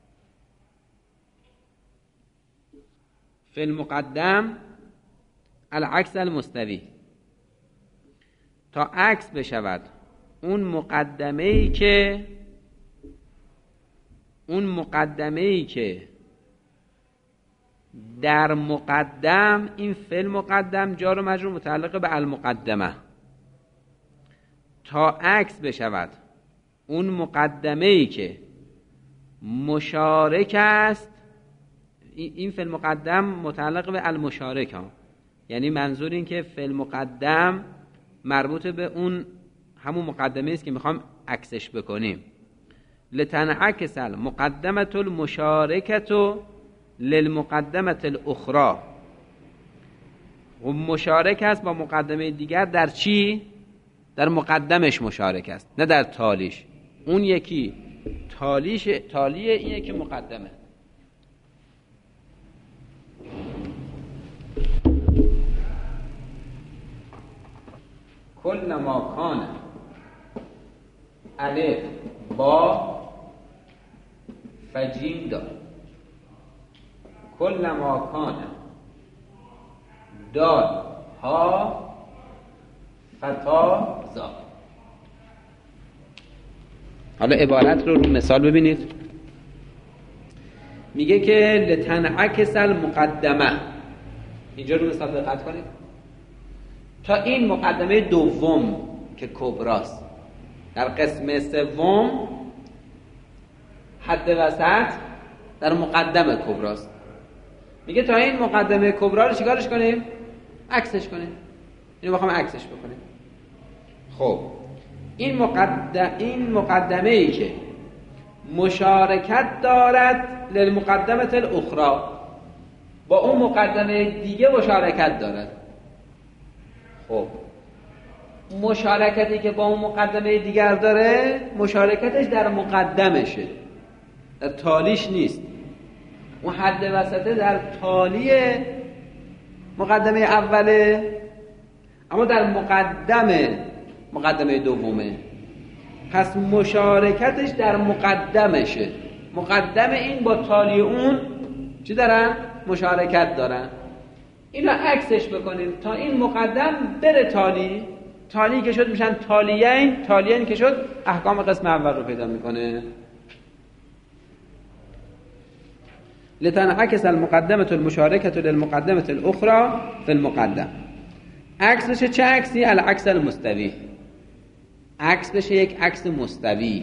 فی المقدم العکس المستوی، تا عکس بشود اون مقدمه‌ای که اون مقدمه‌ای که در مقدم، این فی المقدم جار و مجرور متعلق به المقدمه، تا عکس بشود اون مقدمه‌ای که مشارک است. این فی المقدم متعلق به المشارک ها، یعنی منظور این که فی المقدم مربوط به اون همون مقدمه است که میخوام عکسش بکنیم. لتنعکس المقدمه المشارکه للمقدمه الاخرى، و مشارک است با مقدمه دیگر. در چی؟ در مقدمش مشارک است، نه در تالیش. اون یکی تالیش تالیه، این یکی مقدمه. کل ما کان الف با فجیم دال، کل ما کان دال ها فتا زا. حالا عبارت رو رو مثال ببینید. میگه که لتنعکس المقدمه، اینجا رو مثال دقت کنید، تا این مقدمه دوم که کبراست در قسم سوم حد وسط در مقدمه کبراست. میگه تا این مقدمه کبرا رو چیکارش کنیم؟ عکسش کنیم. اینو بخوام عکسش بکنیم. خب این مقدم این مقدمه ای که مشارکت دارد للمقدمه الاخرى، با اون مقدمه دیگه مشارکت دارد. خب مشارکتی که با اون مقدمه دیگر داره، مشارکتش در مقدمشه، در تالیش نیست. اون حد وسطه در تالی مقدمه اوله، اما در مقدمه مقدمه دومه. پس مشارکتش در مقدمشه. مقدم این با تالی اون چی دارن؟ مشارکت دارن. اینو عکسش بکنیم تا این مقدم بره تالی. تالی که شد میشن تالیین، تالیین که شد احکام قسم اول رو پیدا میکنه. لتنعکس المقدمه المشارکه للمقدمه الاخرى فی المقدم. عکس بشه چه عکسی؟ العکس المستوی. عکس بشه یک عکس مستوی.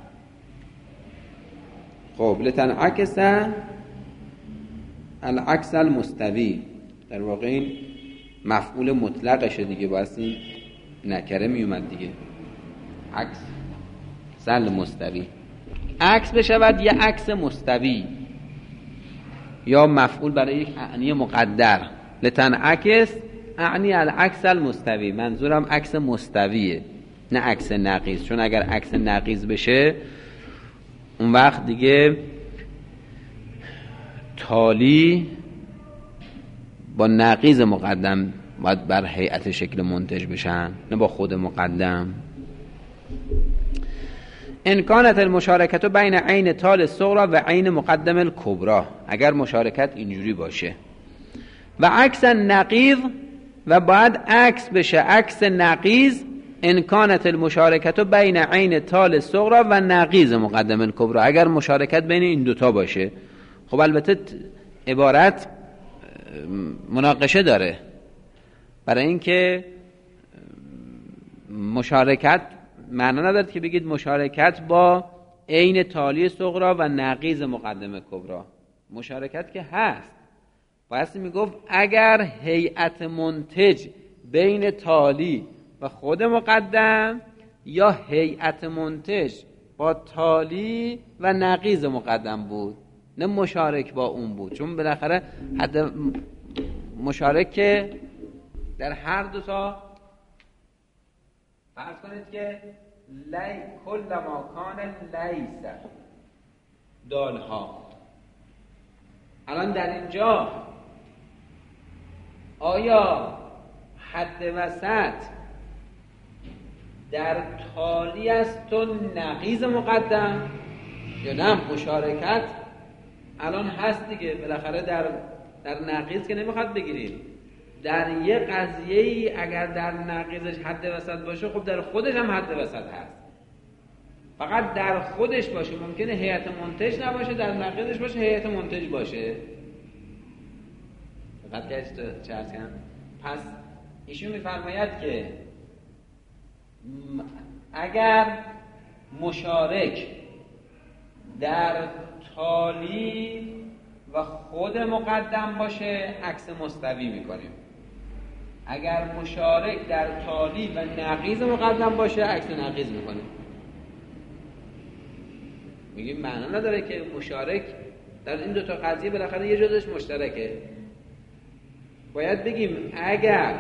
خب لتنعکس العکس المستوی، در واقع این مفعول مطلقشه دیگه، بایستی نکره میومد دیگه. عکس سل مستوی، عکس بشود یه عکس مستوی یا مفعول برای یک اعنی مقدر. لتنعکس اعنی العکس المستوی، منظورم عکس مستویه نه عکس نقیض، چون اگر عکس نقیض بشه اون وقت دیگه تالی با نقیض مقدم باید بر هیئت شکل منتج بشن، نه با خود مقدم. ان کانت المشارکت بین عین تال الصغرى و عین مقدم الکبری، اگر مشارکت اینجوری باشه. و عکس نقیض، و باید عکس بشه عکس نقیض. ان کانت المشارکت بین عین تال الصغرى و نقیض مقدم الکبری، اگر مشارکت بین این دوتا باشه. خب البته عبارت مناقشه داره، برای اینکه مشارکت معنا نداره که بگید مشارکت با عین تالی صغرى و نقیض مقدم کبری. مشارکت که هست، بایستی میگفت اگر هیئت منتج بین تالی و خود مقدم یا هیئت منتج با تالی و نقیض مقدم بود، نه مشارک با اون بود، چون بالاخره حد مشارک که در هر دو تا فرض کنید که لی کل ما کان لیس دالها. الان در اینجا آیا حد وسط در تالی است و نقیض مقدم یا نه مشارکت الان هست دیگه؟ بالاخره در در نقیض که نمیخواد بگیریم. در یه قضیه‌ای اگر در نقیضش حد وسط باشه، خب در خودش هم حد وسط هست. فقط در خودش باشه، ممکنه هیئت منتج نباشه، در نقیضش باشه هیئت منتج باشه. فقط گشت چرت کن. پس ایشون میفرماید که اگر مشارک در تالی و خود مقدم باشه عکس مستوی میکنیم. اگر مشارک در تالی و نقیض مقدم باشه عکس نقیض میکنیم. میگیم معنا نداره که مشارک در این دو تا قضیه بالاخره یه جزش مشترکه. باید بگیم اگر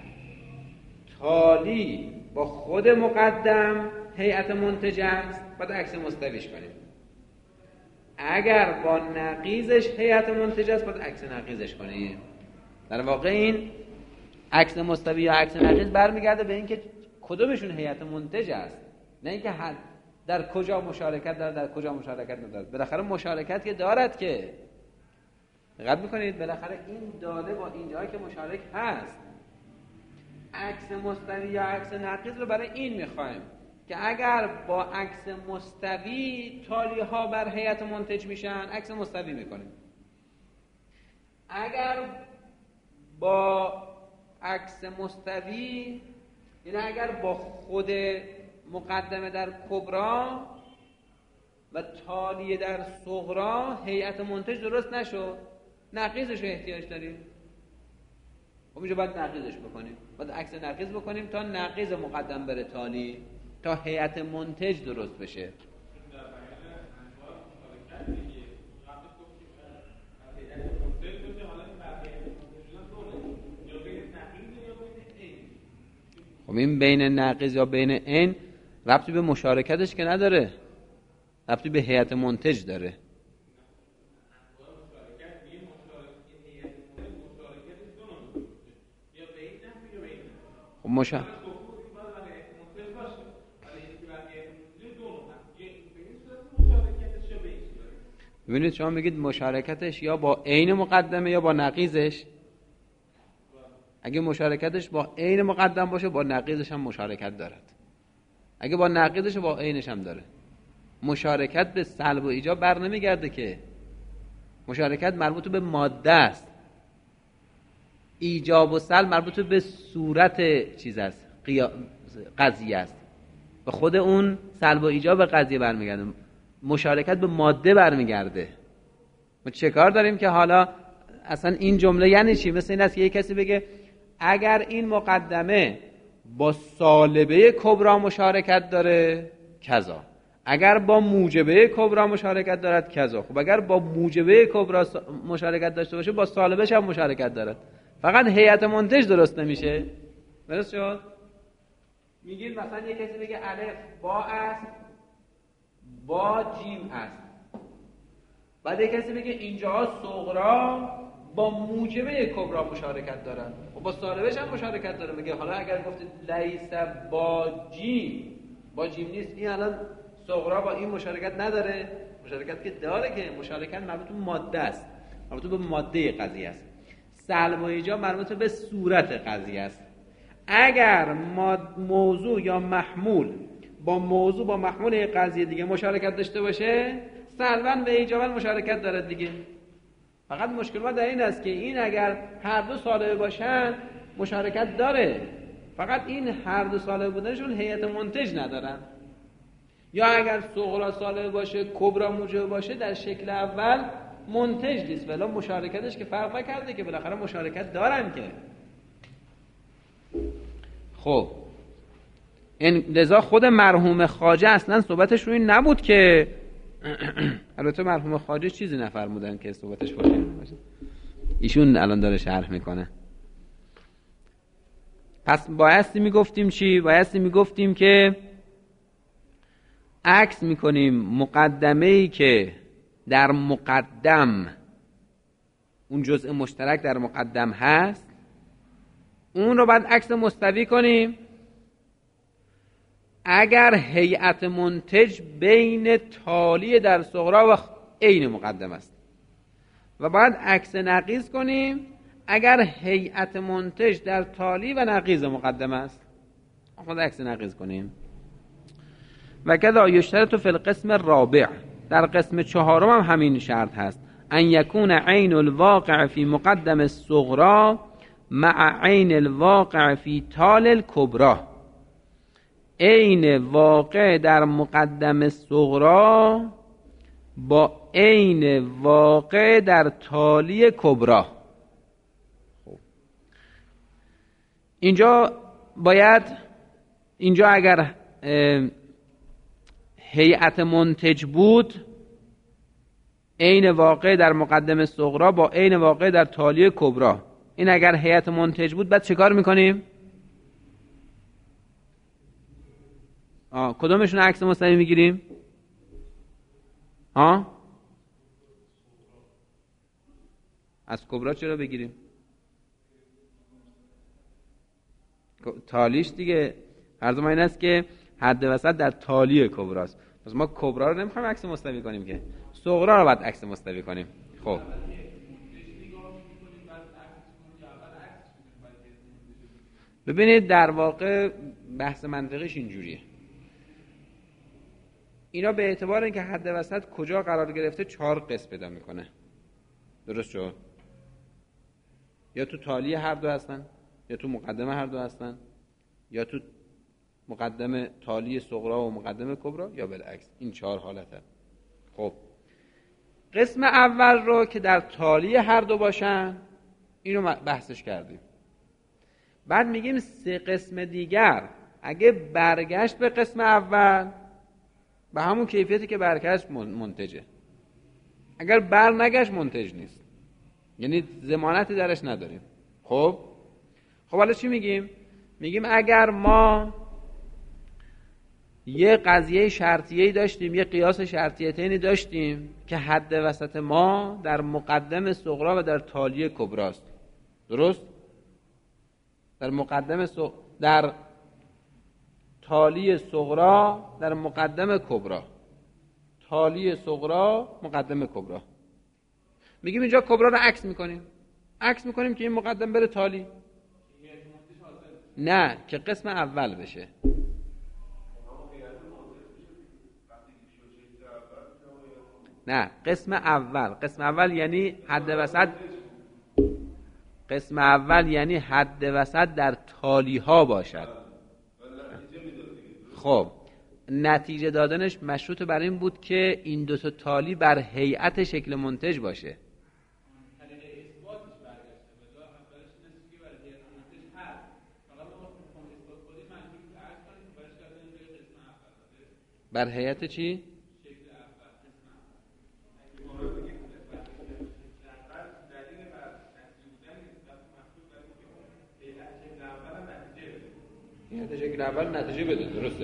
تالی با خود مقدم هیئت منتج است باید عکس مستویش کنیم. اگر با نقیضش هیئت منتج است باید عکس نقیضش کنیم. در واقع این عکس مستوی یا عکس نقیض برمیگرده به اینکه کدومشون هیئت منتج است، نه اینکه در کجا مشارکت دارد در کجا مشارکت ندارد. بالاخره مشارکت که دارد که دقت میکنید، بالاخره این داده با اینجا که مشارک هست. عکس مستوی یا عکس نقیض رو برای این میخوایم که اگر با عکس مستوی تالی ها بر هیئت منتج میشن، عکس مستوی میکنیم. اگر با عکس مستوی، یعنی اگر با خود مقدمه در کبرا و تالیه در صغرا هیئت منتج درست نشد، نقیضش رو احتیاج داریم. خب اینجا باید نقیضش بکنیم، باید عکس نقیض بکنیم تا نقیض مقدم بره تالی، تا هیئت منتج درست بشه. خب این بین نقیض یا بین عین ربطی به مشارکتش که نداره، ربطی به هیئت منتج داره. خب مشا... ببینید شما میگید مشارکتش یا با عین مقدمه یا با نقیضش. اگه مشارکتش با عین مقدم باشه با نقیضش هم مشارکت دارد، اگه با نقیضش با عینش هم داره. مشارکت به سلب و ایجاب بر نمیگرده که، مشارکت مربوط به ماده است، ایجاب و سلب مربوط به صورت چیز است، قیا... قضیه است، به خود اون سلب و ایجاب قضیه برمیگرده. مشارکت به ماده برمیگرده. ما چه کار داریم که حالا اصلا این جمله یعنی چی؟ مثل این است که یک کسی بگه اگر این مقدمه با سالبه کبرا مشارکت داره کذا، اگر با موجبه کبرا مشارکت دارد کذا. خب اگر با موجبه کبرا مشارکت داشته باشه با سالبش هم مشارکت دارد، فقط هیئت منتج درست نمیشه. درست شد؟ میگید مثلا یک کسی بگه الف با است با جیم است، بعد یک کسی بگه اینجا صغرا با موجبه کبرا مشارکت دارن و با سالبش هم مشارکت داره. میگه حالا اگر گفتید لیس با جیم، با جیم نیست، این الان صغرا با این مشارکت نداره؟ مشارکت که داره، که مشارکت مربوط به ماده است، مربوط به ماده قضیه است. سلب و ایجاب مربوط به صورت قضیه است. اگر موضوع یا محمول با موضوع با محمول قضیه دیگه مشارکت داشته باشه، سلباً و ایجاباً مشارکت داره دیگه. فقط مشکل ما در این است که این اگر هر دو سالبه باشن مشارکت داره، فقط این هر دو سالبه بودنشون هیئت منتج ندارن. یا اگر صغرا سالبه باشه کبرا موجبه باشه، در شکل اول منتج نیست، ولی مشارکتش که فرق نکرده که بالاخره مشارکت دارن که. خب این لذا خود مرحوم خواجه اصلا صحبتش روی نبود که البته مرحوم خواجه چیزی نفرمودن که صحبتش باشه، ایشون الان داره شرح میکنه. پس بایستی میگفتیم چی؟ بایستی میگفتیم که عکس میکنیم مقدمه‌ای که در مقدم اون جزء مشترک در مقدم هست، اون رو بعد عکس مستوی کنیم اگر هیئت منتج بین تالی در صغرا و عین مقدم است، و بعد عکس نقیض کنیم اگر هیئت منتج در تالی و نقیض مقدم است، خود عکس نقیض کنیم. و کذا یشترط فی القسم الرابع، در قسم چهارم هم همین شرط هست، ان یکون عین الواقع فی مقدم الصغرا مع عین الواقع فی تال الکبرى. عین واقع در مقدم صغرا با عین واقع در تالی کبرا. خب اینجا باید، اینجا اگر هیئت منتج بود، عین واقع در مقدم صغرا با عین واقع در تالی کبرا، این اگر هیئت منتج بود بعد چه کار میکنیم؟ آه کدومشون عکس مستوی میگیریم؟ ها؟ از کبرا چرا بگیریم؟ تالیش دیگه عرض ما این است که حد وسط در تالی کبراست. پس ما کبرا رو نمیخوایم عکس مستوی کنیم که صغرا رو باید عکس مستوی کنیم. خب ببینید در واقع بحث منطقیش اینجوریه. اینا به اعتبار اینکه حد وسط کجا قرار گرفته چهار قسم پیدا میکنه. درست شد؟ یا تو تالی هر دو هستن، یا تو مقدمه هر دو هستن، یا تو مقدمه تالی صغرا و مقدمه کبرا، یا بالعکس. این چهار حالته. خب قسم اول رو که در تالی هر دو باشن اینو بحثش کردیم. بعد میگیم سه قسم دیگر اگه برگشت به قسم اول به همون کیفیتی که برگشت منتجه، اگر بر نگشت منتج نیست، یعنی ضمانتی درش نداریم. خب خب حالا چی میگیم؟ میگیم اگر ما یه قضیه شرطیه‌ای داشتیم، یه قیاس شرطیتینی داشتیم که حد وسط ما در مقدم صغرا و در تالی کبراست. درست؟ در مقدم صغ... در تالی صغرا در مقدم کبرا، تالی صغرا مقدم کبرا. میگیم اینجا کبرا رو عکس میکنیم، عکس میکنیم که این مقدم بره تالی، نه که قسم اول بشه. نه قسم اول، قسم اول یعنی حد وسط، قسم اول یعنی حد وسط در تالی ها باشد. خب نتیجه دادنش مشروط بر این بود که این دو تا تالی بر هیئت شکل منتج باشه. بر هیئت چی؟ هیئت شکل اول نتیجه بده. درسته.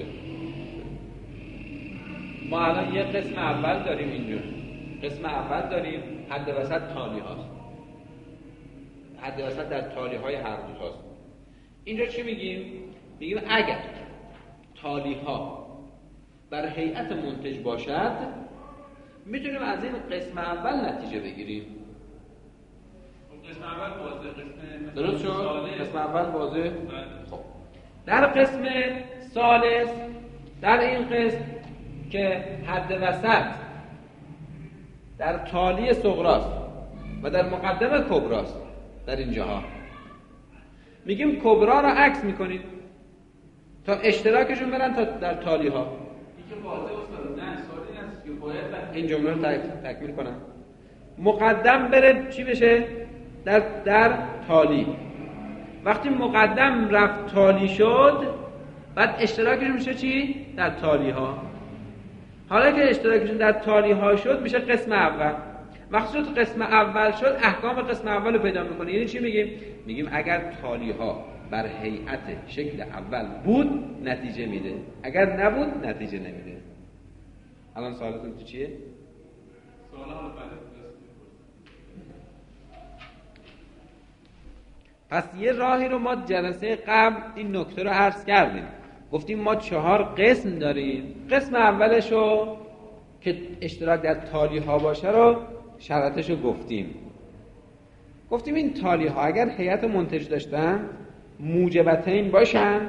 ما الان یه قسم اول داریم اینجور، قسم اول داریم حد وسط تالی هاست، حد وسط در تالی های هر دو هاست. اینجا چی میگیم؟ میگیم اگر تالی ها بر هیئت منتج باشد میتونیم از این قسم اول نتیجه بگیریم. قسم اول واضحه، قسم درست شد؟ قسم اول واضحه. خب در قسم ثالث، در این قسم که حد وسط در تالی صغراست و در مقدمه کبراست، در اینجاها میگیم کبرا را عکس میکنیم تا اشتراکشون برن تا در تالی ها. این که واضحه استاد، نه سوالی نیست که باید این جمله رو تکمیل کنم. مقدم بره چی بشه؟ در در تالی. وقتی مقدم رفت تالی شد بعد اشتراکشون میشه چی؟ در تالی ها. حالا که اشتراکشون در تالی ها شد میشه قسم اول. وقتی شد قسم اول شد احکام قسم اول رو پیدا میکنه. یعنی چی میگیم؟ میگیم اگر تالی ها بر هیئت شکل اول بود نتیجه میده، اگر نبود نتیجه نمیده. الان سوالتون تو چیه؟ سوال حالا بعد. پس یه راهی رو ما جلسه قبل این نکته رو عرض کردیم. گفتیم ما چهار قسم داریم. قسم اولش رو که اشتراک در تالی ها باشه رو شرطش رو گفتیم. گفتیم این تالی ها اگر هیئت منتج داشتن موجبتین باشن،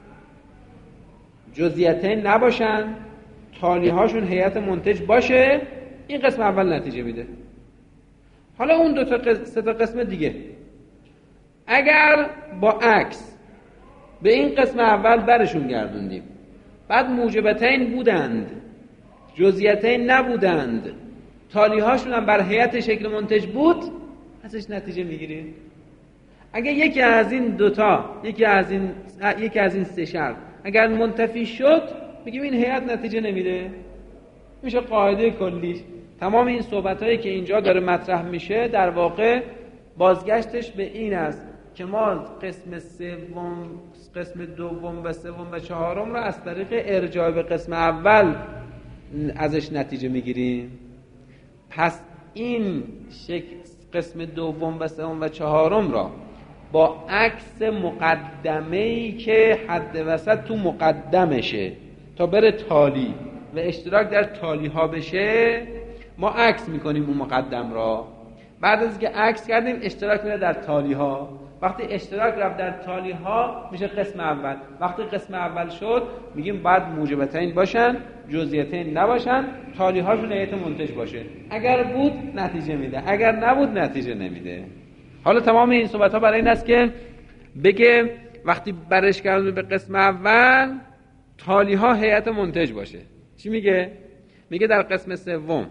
جزئیتین نباشن، تالی هاشون هیئت منتج باشه، این قسم اول نتیجه میده. حالا اون دو تا قسم، سه تا قسم دیگه اگر با عکس به این قسم اول برشون گردوندیم، بعد موجبتین بودند، جزئیتین نبودند، تالی هاشون هم بر هیئت شکل منتج بود، ازش نتیجه میگیریم. اگر یکی از این دوتا، یکی از این یکی از این سه شرط اگر منتفی شد میگیم این هیئت نتیجه نمیده. میشه قاعده کلیش. تمام این صحبتایی که اینجا داره مطرح میشه در واقع بازگشتش به این است که ما قسم سوم، قسم دوم و سوم و چهارم رو از طریق ارجاع به قسم اول ازش نتیجه میگیریم. پس این شکل قسم دوم و سوم و چهارم را با عکس مقدمه‌ای که حد وسط تو مقدمشه تا بره تالی و اشتراک در تالی ها بشه، ما عکس میکنیم اون مقدم را. بعد از که عکس کردیم اشتراک میره در تالی ها. وقتی اشتراک رفت در تالی ها میشه قسم اول. وقتی قسم اول شد میگیم بعد موجبتین باشن، جزئیتین نباشن، تالی هاشون هیئت منتج باشه. اگر بود نتیجه میده، اگر نبود نتیجه نمیده. حالا تمام این صحبت ها برای این است که بگه وقتی برش کردیم به قسم اول تالی ها هیئت منتج باشه. چی میگه؟ میگه در قسم سوم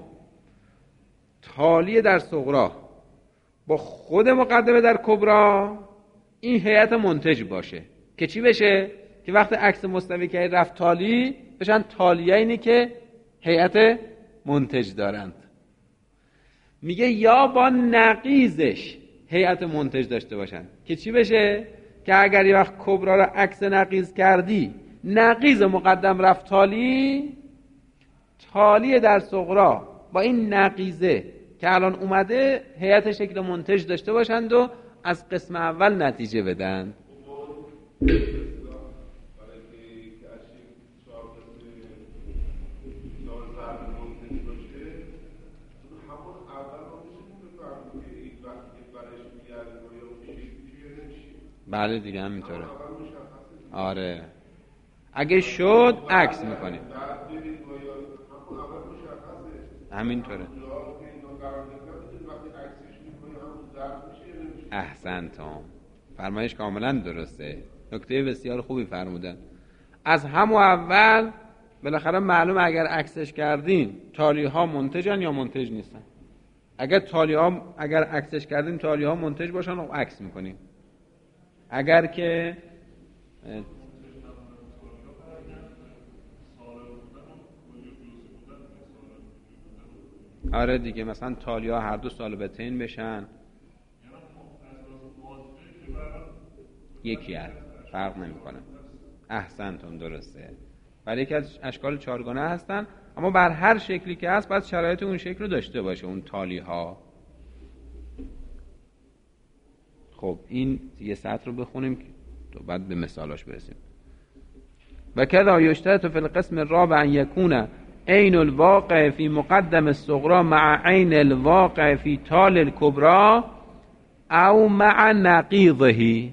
تالی در صغرا با خود مقدمه در کبرا این هیئت منتج باشه که چی بشه؟ که وقتی عکس مستوی که رفت تالی بشن تالیینی که هیئت منتج دارند. میگه یا با نقیزش هیئت منتج داشته باشن که چی بشه؟ که اگر یه وقت کبرا را عکس نقیز کردی، نقیز مقدم رفت تالی، تالی در صغرا با این نقیزه که الان اومده هیئت شکل منتج داشته باشند و از قسم اول نتیجه بدن. بله دیگه همینطوره. آره اگه شد عکس میکنیم. همینطوره. احسنتم، فرمایش کاملا درسته، نکته بسیار خوبی فرمودن. از همون اول بالاخره معلومه اگر عکسش کردین تالی ها منتجن یا منتج نیستن. اگر تالی ها اگر عکسش کردین تالی ها منتج باشن و عکس میکنیم. اگر که آره دیگه مثلا تالی ها هر دو سالبتین بشن یکی هست، فرق نمیکنه. احسنتون درسته، ولی یکی از اشکال چارگانه هستن، اما بر هر شکلی که هست باید شرایط اون شکل رو داشته باشه اون تالی ها. خب این یه سطر رو بخونیم تو بعد به مثالاش برسیم. و کذا یشترط فی القسم الرابع ان یکون عین الواقع فی مقدم الصغرى مع عین الواقع فی تال الکبرى او مع نقیضه.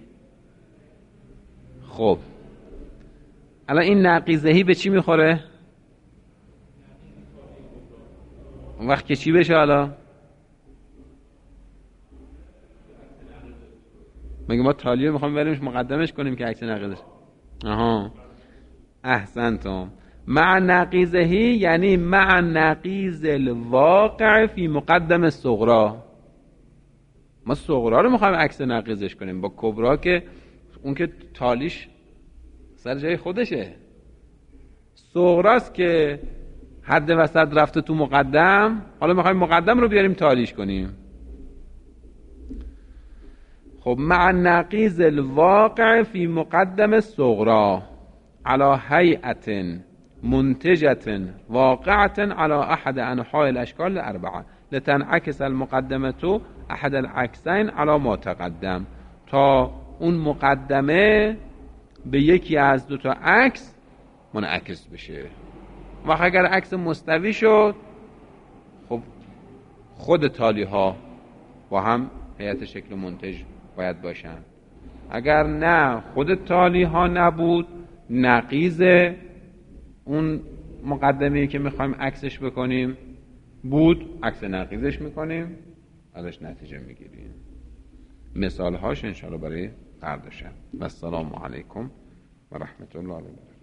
خب الان این نقیضهی به چی میخوره؟ اون وقت که چی بشه؟ حالا مگه ما تالیه میخوام بریمش مقدمش کنیم که عکس نقیضش؟ آها احسنتم. مع نقیضهی یعنی مع نقیض الواقع فی مقدم الصغرى. ما صغرا رو میخوایم عکس نقیضش کنیم، با کبرا که اون که تالیش سر جای خودشه، صغراست که حد وسط رفته تو مقدم، حالا میخوایم مقدم رو بیاریم تالیش کنیم. خب مع نقیض الواقع فی مقدم الصغرى على هیئة منتجة واقعة على احد انحاء الاشکال الاربعه لتنعکس المقدمة احد العکسین على ما تقدم، تا اون مقدمه به یکی از دو تا عکس منعکس بشه. و اگر عکس مستوی شد خب خود تالی ها با هم هیئت شکل منتج باید باشن. اگر نه خود تالی ها نبود، نقیض اون مقدمه‌ای که میخوایم عکسش بکنیم بود، عکس نقیضش میکنیم، ازش نتیجه میگیریم. مثال هاش انشاءالله برای فردا شب. و السلام علیکم و رحمت الله و برکاته.